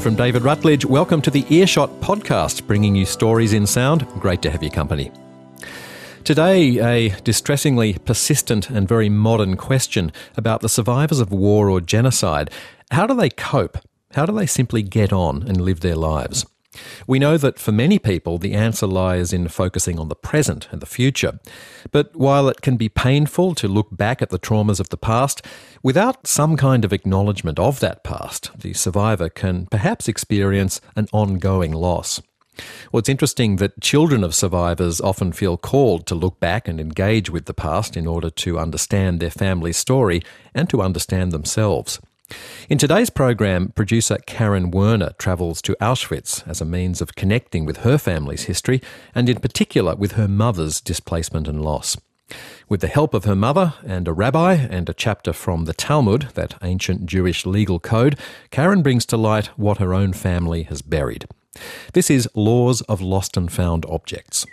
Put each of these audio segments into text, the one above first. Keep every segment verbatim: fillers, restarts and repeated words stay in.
from David Rutledge. Welcome to the Earshot podcast, bringing you stories in sound. Great to have your company. Today, a distressingly persistent and very modern question about the survivors of war or genocide. How do they cope? How do they simply get on and live their lives? We know that for many people, the answer lies in focusing on the present and the future. But while it can be painful to look back at the traumas of the past, without some kind of acknowledgement of that past, the survivor can perhaps experience an ongoing loss. Well, it's interesting that children of survivors often feel called to look back and engage with the past in order to understand their family's story and to understand themselves. In today's program, producer Karen Werner travels to Auschwitz as a means of connecting with her family's history and in particular with her mother's displacement and loss. With the help of her mother and a rabbi and a chapter from the Talmud, that ancient Jewish legal code, Karen brings to light what her own family has buried. This is Laws of Lost and Found Objects.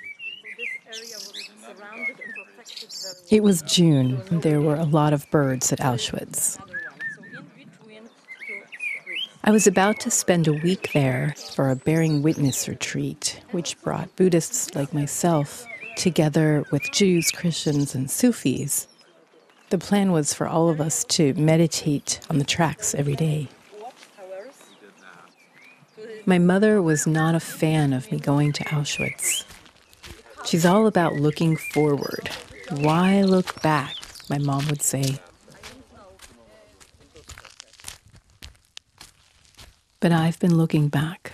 It was June. There were a lot of birds at Auschwitz. I was about to spend a week there for a bearing witness retreat, which brought Buddhists like myself together with Jews, Christians, and Sufis. The plan was for all of us to meditate on the tracks every day. My mother was not a fan of me going to Auschwitz. She's all about looking forward. Why look back, my mom would say. But I've been looking back.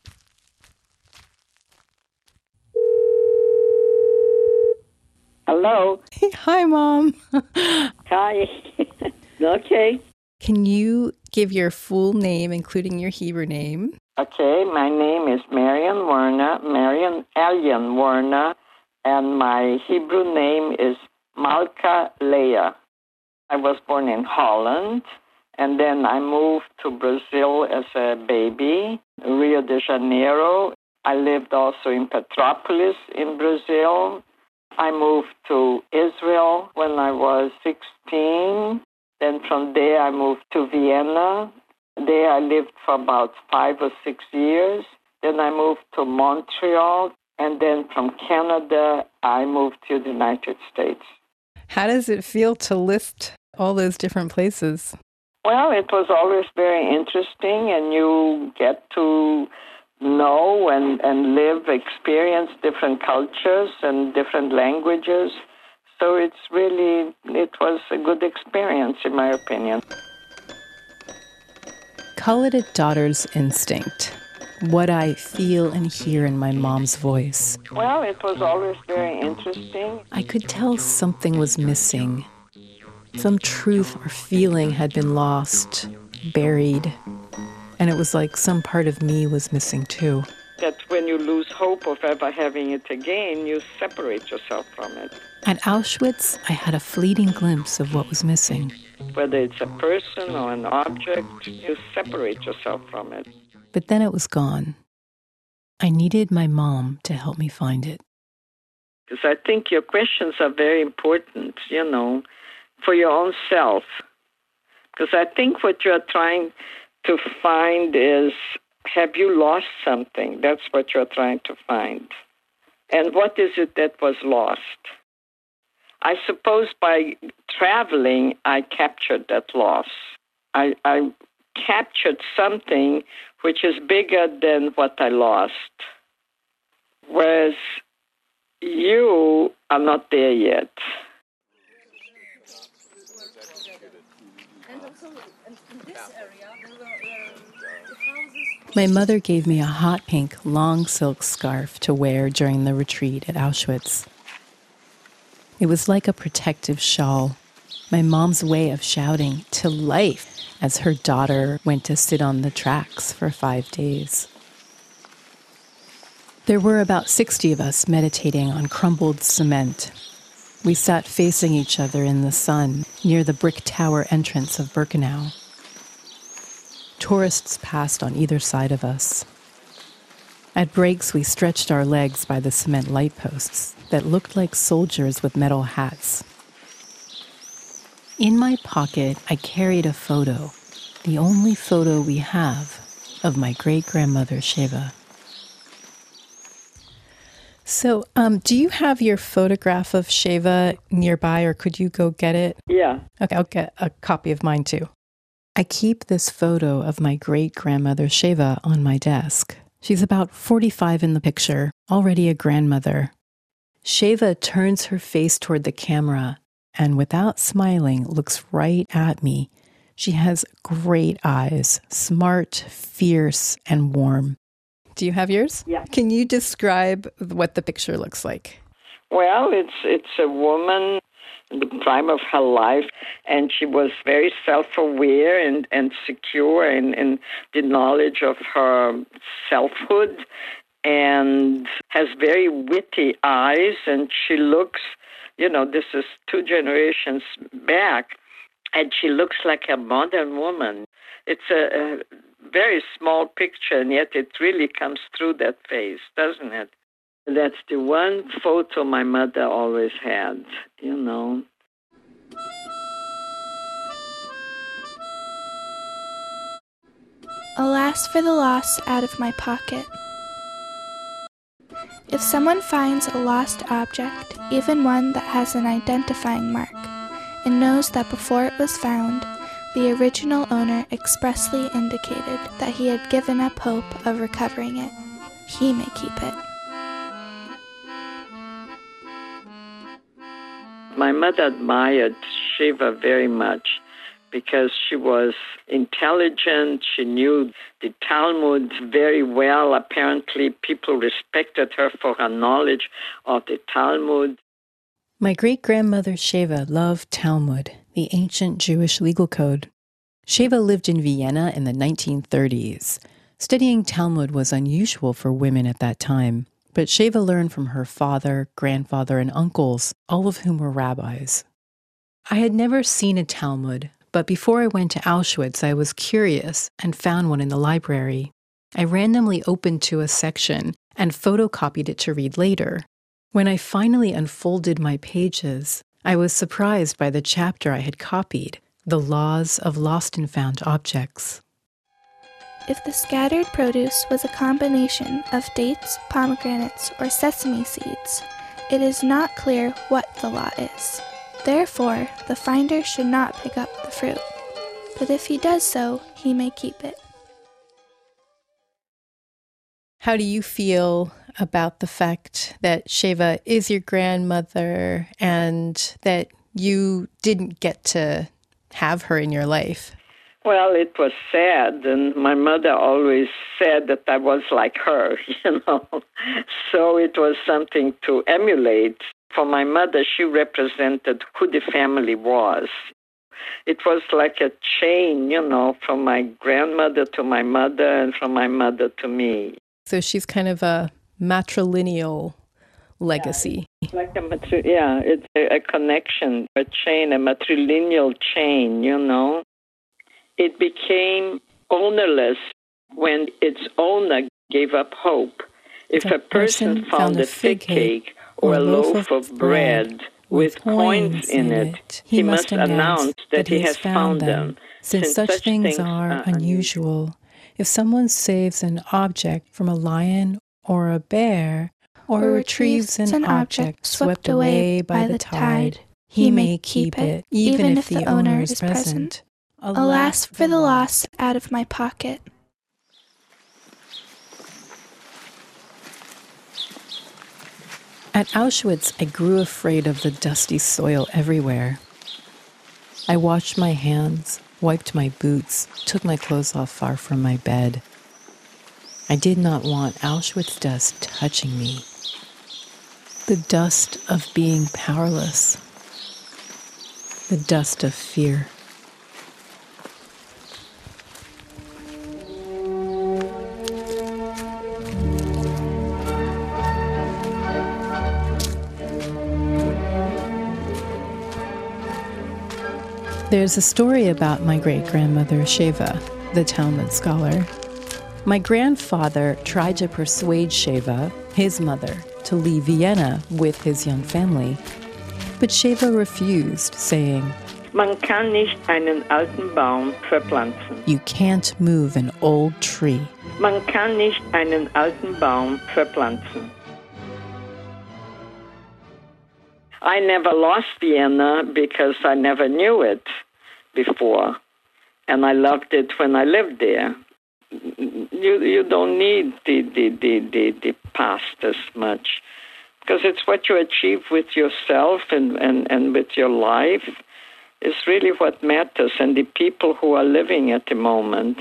Hello. Hey, hi, Mom. Hi. Okay. Can you give your full name, including your Hebrew name? Okay, my name is Marion Werner, Marion Alien Werner, and my Hebrew name is Malka Leah. I was born in Holland. And then I moved to Brazil as a baby, Rio de Janeiro. I lived also in Petrópolis in Brazil. I moved to Israel when I was sixteen. Then from there I moved to Vienna. There I lived for about five or six years. Then I moved to Montreal. And then from Canada, I moved to the United States. How does it feel to list all those different places? Well, it was always very interesting, and you get to know and, and live, experience different cultures and different languages. So it's really, it was a good experience, in my opinion. Call it a daughter's instinct. What I feel and hear in my mom's voice. Well, it was always very interesting. I could tell something was missing. Some truth or feeling had been lost, buried, and it was like some part of me was missing too. That when you lose hope of ever having it again, you separate yourself from it. At Auschwitz, I had a fleeting glimpse of what was missing. Whether it's a person or an object, you separate yourself from it. But then it was gone. I needed my mom to help me find it. Because I think your questions are very important, you know, for your own self. Because I think what you're trying to find is, have you lost something? That's what you're trying to find. And what is it that was lost? I suppose by traveling, I captured that loss. I, I captured something which is bigger than what I lost. Whereas you are not there yet. My mother gave me a hot pink long silk scarf to wear during the retreat at Auschwitz. It was like a protective shawl, my mom's way of shouting to life as her daughter went to sit on the tracks for five days. There were about sixty of us meditating on crumbled cement. We sat facing each other in the sun near the brick tower entrance of Birkenau. Tourists passed on either side of us. At breaks, we stretched our legs by the cement light posts that looked like soldiers with metal hats. In my pocket, I carried a photo, the only photo we have, of my great-grandmother Sheva. So, um, do you have your photograph of Sheva nearby, or could you go get it? Yeah. Okay, I'll get a copy of mine too. I keep this photo of my great-grandmother Sheva on my desk. She's about forty-five in the picture, already a grandmother. Sheva turns her face toward the camera and, without smiling, looks right at me. She has great eyes, smart, fierce, and warm. Do you have yours? Yeah. Can you describe what the picture looks like? Well, it's it's a woman in the prime of her life, and she was very self-aware and, and secure in, in the knowledge of her selfhood, and has very witty eyes, and she looks, you know, this is two generations back, and she looks like a modern woman. It's a, a very small picture, and yet it really comes through that face, doesn't it? That's the one photo my mother always had, you know. Alas for the loss out of my pocket. If someone finds a lost object, even one that has an identifying mark, and knows that before it was found, the original owner expressly indicated that he had given up hope of recovering it, he may keep it. My mother admired Sheva very much because she was intelligent. She knew the Talmud very well. Apparently, people respected her for her knowledge of the Talmud. My great-grandmother Sheva loved Talmud, the ancient Jewish legal code. Sheva lived in Vienna in the nineteen thirties. Studying Talmud was unusual for women at that time, but Sheva learned from her father, grandfather, and uncles, all of whom were rabbis. I had never seen a Talmud, but before I went to Auschwitz, I was curious and found one in the library. I randomly opened to a section and photocopied it to read later. When I finally unfolded my pages, I was surprised by the chapter I had copied, The Laws of Lost and Found Objects. If the scattered produce was a combination of dates, pomegranates, or sesame seeds, it is not clear what the law is. Therefore, the finder should not pick up the fruit. But if he does so, he may keep it. How do you feel about the fact that Sheva is your grandmother and that you didn't get to have her in your life? Well, it was sad, and my mother always said that I was like her, you know. So it was something to emulate. For my mother, she represented who the family was. It was like a chain, you know, from my grandmother to my mother and from my mother to me. So she's kind of a matrilineal legacy. Yeah, like a matri- yeah, it's a, a connection, a chain, a matrilineal chain, you know. It became ownerless when its owner gave up hope. If a person found a fig cake or a loaf of bread with coins in it, he must announce that he has found them, since such things are unusual. If someone saves an object from a lion or a bear, or retrieves an object swept away by the tide, he may keep it, even if the owner is present. Alas for the loss out of my pocket. At Auschwitz, I grew afraid of the dusty soil everywhere. I washed my hands, wiped my boots, took my clothes off far from my bed. I did not want Auschwitz dust touching me. The dust of being powerless. The dust of fear. There's a story about my great-grandmother Sheva, the Talmud scholar. My grandfather tried to persuade Sheva, his mother, to leave Vienna with his young family. But Sheva refused, saying, Man kann nicht einen alten Baum verpflanzen. You can't move an old tree. Man kann nicht einen alten Baum verpflanzen. I never lost Vienna because I never knew it before, and I loved it when I lived there. You you don't need the, the, the, the, the past as much, because it's what you achieve with yourself and, and, and with your life is really what matters, and the people who are living at the moment.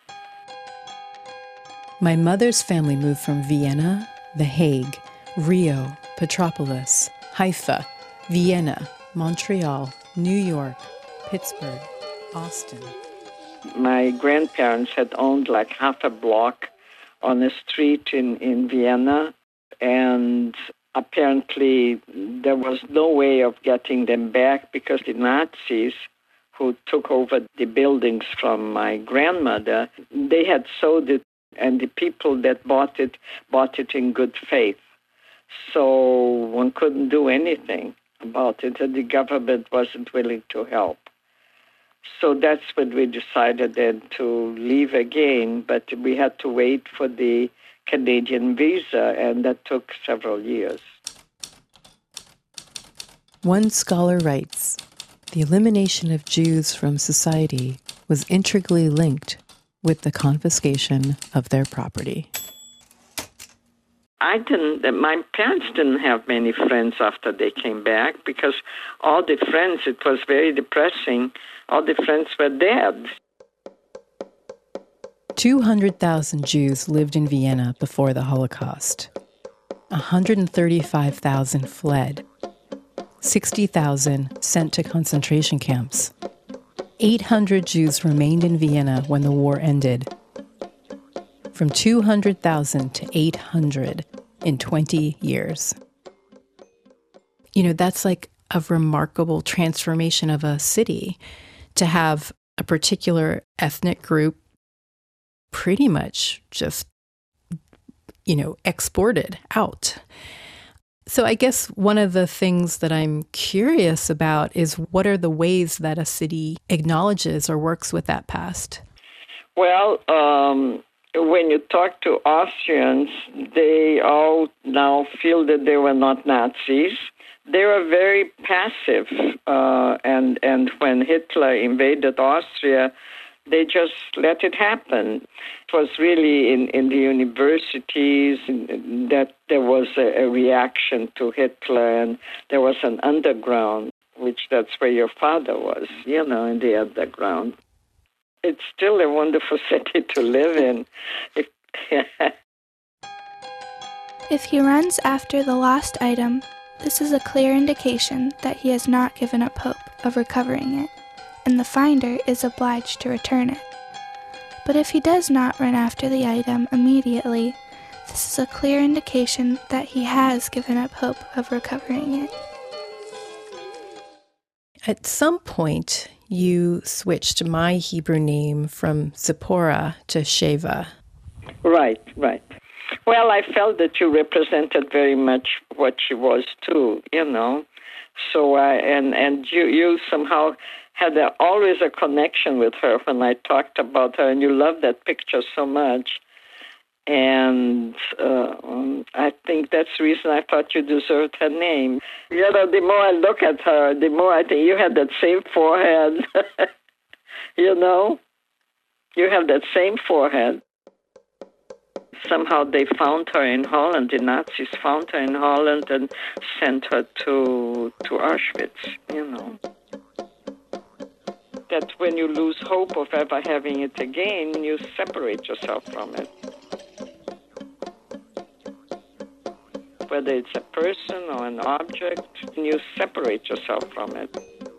My mother's family moved from Vienna, The Hague, Rio, Petropolis, Haifa, Vienna, Montreal, New York, Pittsburgh, Austin. My grandparents had owned like half a block on a street in, in Vienna, and apparently there was no way of getting them back because the Nazis who took over the buildings from my grandmother, they had sold it, and the people that bought it bought it in good faith. So one couldn't do anything about it, and the government wasn't willing to help. So that's when we decided then to leave again, but we had to wait for the Canadian visa, and that took several years. One scholar writes, the elimination of Jews from society was integrally linked with the confiscation of their property. I didn't, my parents didn't have many friends after they came back because all the friends, it was very depressing, all the friends were dead. two hundred thousand Jews lived in Vienna before the Holocaust. one hundred thirty-five thousand fled. sixty thousand sent to concentration camps. eight hundred Jews remained in Vienna when the war ended. From two hundred thousand to eight hundred in twenty years. You know, that's like a remarkable transformation of a city, to have a particular ethnic group pretty much just, you know, exported out. So I guess one of the things that I'm curious about is what are the ways that a city acknowledges or works with that past? Well, um, when you talk to Austrians, they all now feel that they were not Nazis. They were very passive, uh, and, and when Hitler invaded Austria, they just let it happen. It was really in, in the universities that there was a, a reaction to Hitler, and there was an underground, which that's where your father was, you know, in the underground. It's still a wonderful city to live in. If he runs after the lost item, this is a clear indication that he has not given up hope of recovering it, and the finder is obliged to return it. But if he does not run after the item immediately, this is a clear indication that he has given up hope of recovering it. At some point, you switched my Hebrew name from Zipporah to Sheva. Right, right. Well, I felt that you represented very much what she was too, you know. So I and and you you somehow had a, always a connection with her when I talked about her, and you loved that picture so much. And uh, um, I think that's the reason I thought you deserved her name. You know, the more I look at her, the more I think you had that same forehead. You know, you have that same forehead. Somehow they found her in Holland. The Nazis found her in Holland and sent her to to Auschwitz, you know. That when you lose hope of ever having it again, you separate yourself from it. Whether it's a person or an object, you separate yourself from it.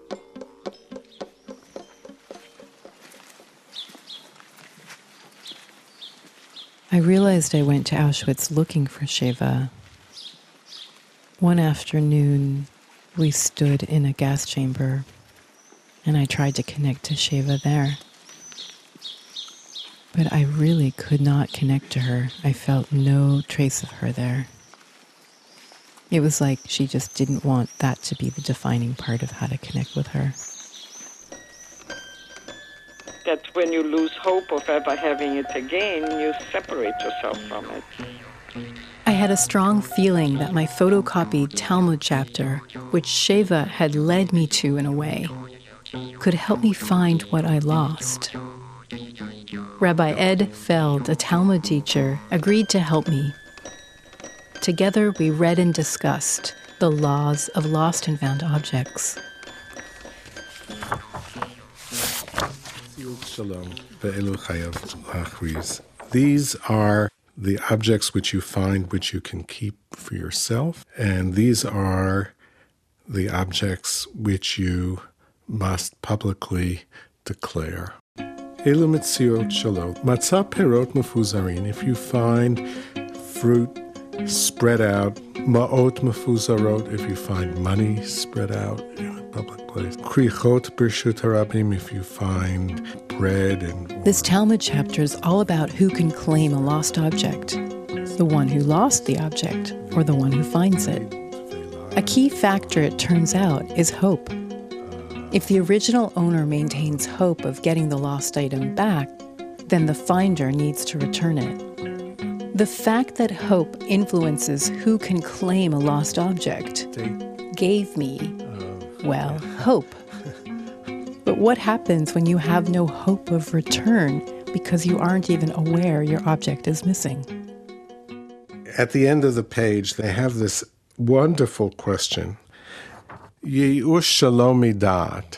I realized I went to Auschwitz looking for Sheva. One afternoon, we stood in a gas chamber, and I tried to connect to Sheva there. But I really could not connect to her. I felt no trace of her there. It was like she just didn't want that to be the defining part of how to connect with her. That when you lose hope of ever having it again, you separate yourself from it. I had a strong feeling that my photocopied Talmud chapter, which Sheva had led me to in a way, could help me find what I lost. Rabbi Ed Feld, a Talmud teacher, agreed to help me. Together we read and discussed the laws of lost and found objects. These are the objects which you find which you can keep for yourself, and these are the objects which you must publicly declare. Elu mitziot shalom. Matzah perot mefuzarin. If you find fruit spread out, ma'ot mefuzarot. If you find money spread out in a public place, krichot birshut harabim. If you find bread and wine. This Talmud chapter is all about who can claim a lost object, the one who lost the object or the one who finds it. A key factor, it turns out, is hope. If the original owner maintains hope of getting the lost item back, then the finder needs to return it. The fact that hope influences who can claim a lost object gave me, well, hope. But what happens when you have no hope of return because you aren't even aware your object is missing? At the end of the page, they have this wonderful question. Yeush shalom midat.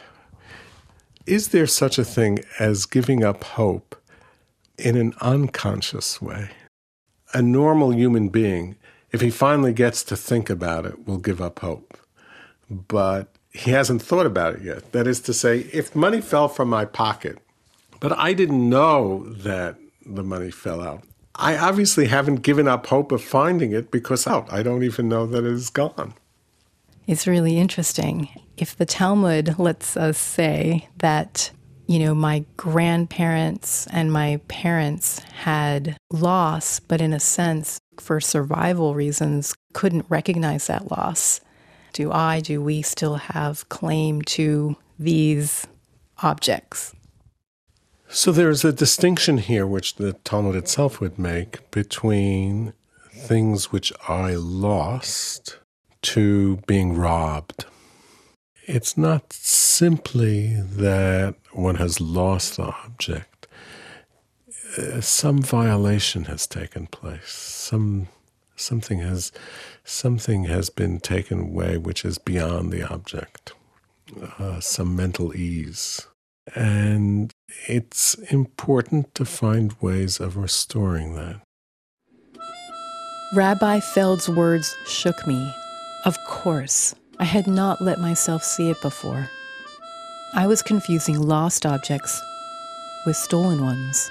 Is there such a thing as giving up hope in an unconscious way? A normal human being, if he finally gets to think about it, will give up hope. But he hasn't thought about it yet. That is to say, if money fell from my pocket, but I didn't know that the money fell out, I obviously haven't given up hope of finding it because out. I don't even know that it is gone. It's really interesting. If the Talmud lets us say that, you know, my grandparents and my parents had loss, but in a sense, for survival reasons, couldn't recognize that loss, do I, do we still have claim to these objects? So there's a distinction here, which the Talmud itself would make, between things which I lost to being robbed. It's not simply that one has lost the object. Uh, some violation has taken place. Some something has something has been taken away which is beyond the object. Uh, some mental ease. And it's important to find ways of restoring that. Rabbi Feld's words shook me. Of course, I had not let myself see it before. I was confusing lost objects with stolen ones.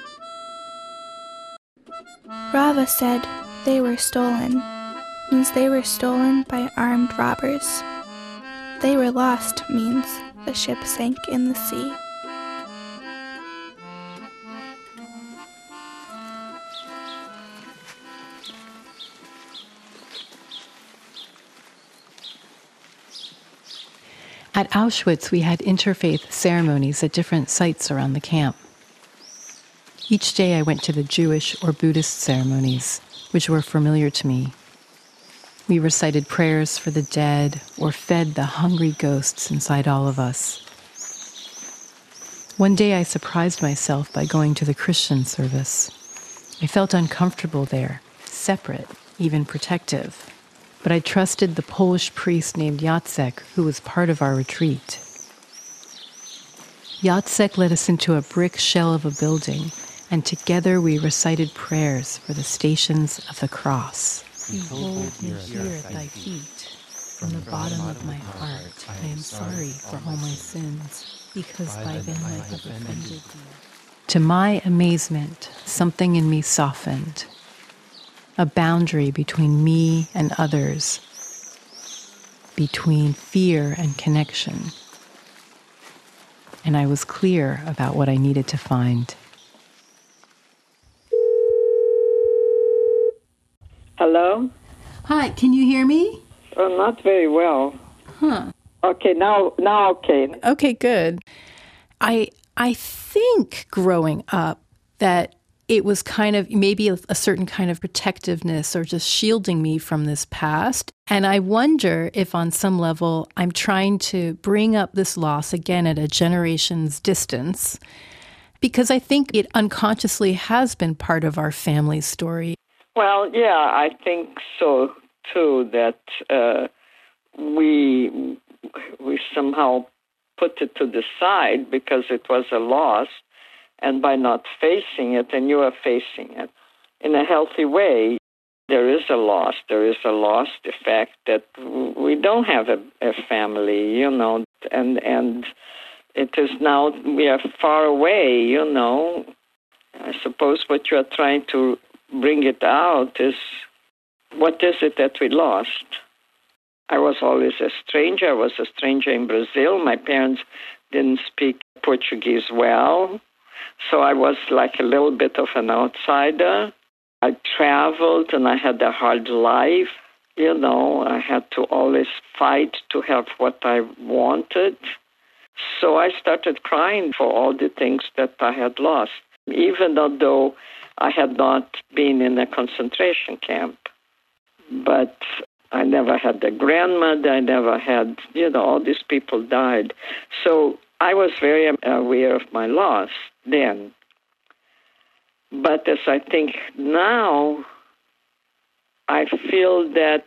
Rava said they were stolen, means they were stolen by armed robbers. They were lost means the ship sank in the sea. At Auschwitz, we had interfaith ceremonies at different sites around the camp. Each day I went to the Jewish or Buddhist ceremonies, which were familiar to me. We recited prayers for the dead or fed the hungry ghosts inside all of us. One day I surprised myself by going to the Christian service. I felt uncomfortable there, separate, even protective. But I trusted the Polish priest named Jacek, who was part of our retreat. Jacek led us into a brick shell of a building, and together we recited prayers for the stations of the cross. Behold me here at thy feet. From the bottom of my heart, I am sorry for all my sins, because by them I have offended thee. To my amazement, something in me softened. A boundary between me and others, between fear and connection. And I was clear about what I needed to find. Hello? Hi, can you hear me? Oh, not very well. Huh. Okay, now, now okay. Okay, good. I I think growing up that it was kind of maybe a, a certain kind of protectiveness or just shielding me from this past. And I wonder if on some level I'm trying to bring up this loss again at a generation's distance, because I think it unconsciously has been part of our family story. Well, yeah, I think so too, that uh, we we somehow put it to the side because it was a loss. And by not facing it, and you are facing it in a healthy way, there is a loss. There is a loss, the fact that we don't have a, a family, you know, and and it is now, we are far away, you know. I suppose what you are trying to bring it out is, what is it that we lost? I was always a stranger. I was a stranger in Brazil. My parents didn't speak Portuguese well. So I was like a little bit of an outsider. I traveled and I had a hard life. You know, I had to always fight to have what I wanted. So I started crying for all the things that I had lost, even though I had not been in a concentration camp. But I never had a grandmother. I never had, you know, all these people died. So I was very aware of my loss then. But as I think now, I feel that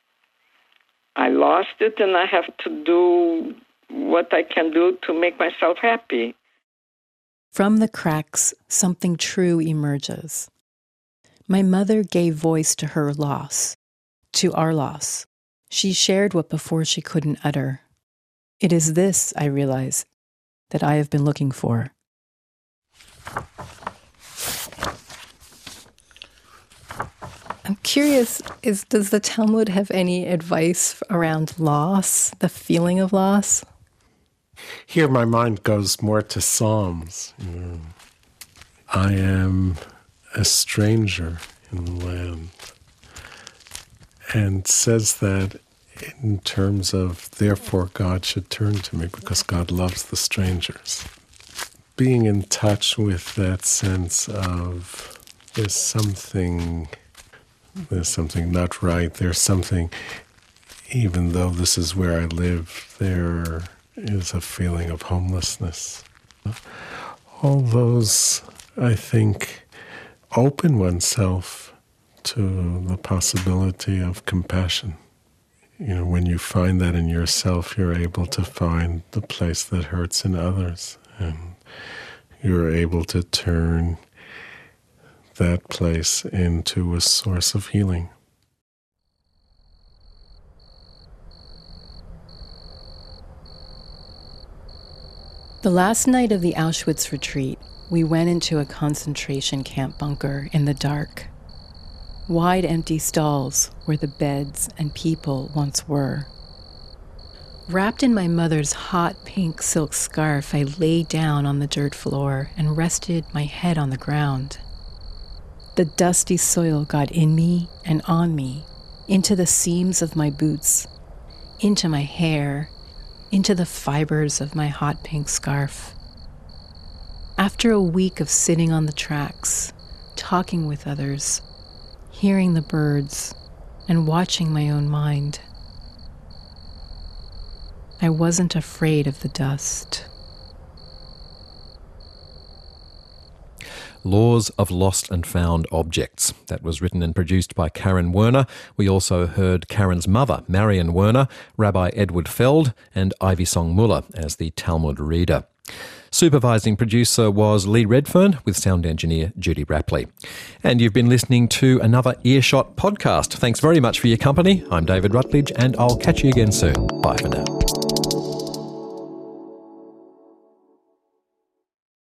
I lost it and I have to do what I can do to make myself happy. From the cracks, something true emerges. My mother gave voice to her loss, to our loss. She shared what before she couldn't utter. It is this, I realize, that I have been looking for. I'm curious, is does the Talmud have any advice around loss, the feeling of loss? Here my mind goes more to Psalms. Mm. I am a stranger in the land. And says that in terms of, therefore God should turn to me because God loves the strangers. Being in touch with that sense of there's something, there's something not right, there's something, even though this is where I live, there is a feeling of homelessness. All those, I think, open oneself to the possibility of compassion. You know, when you find that in yourself, you're able to find the place that hurts in others, and you're able to turn that place into a source of healing. The last night of the Auschwitz retreat, we went into a concentration camp bunker in the dark. Wide empty stalls where the beds and people once were. Wrapped in my mother's hot pink silk scarf, I lay down on the dirt floor and rested my head on the ground. The dusty soil got in me and on me, into the seams of my boots, into my hair, into the fibers of my hot pink scarf. After a week of sitting on the tracks, talking with others, hearing the birds, and watching my own mind, I wasn't afraid of the dust. Laws of Lost and Found Objects. That was written and produced by Karen Werner. We also heard Karen's mother, Marion Werner, Rabbi Edward Feld, and Ivy Song Muller as the Talmud reader. Supervising producer was Lee Redfern, with sound engineer Judy Rapley. And you've been listening to another Earshot podcast. Thanks very much for your company. I'm David Rutledge, and I'll catch you again soon. Bye for now.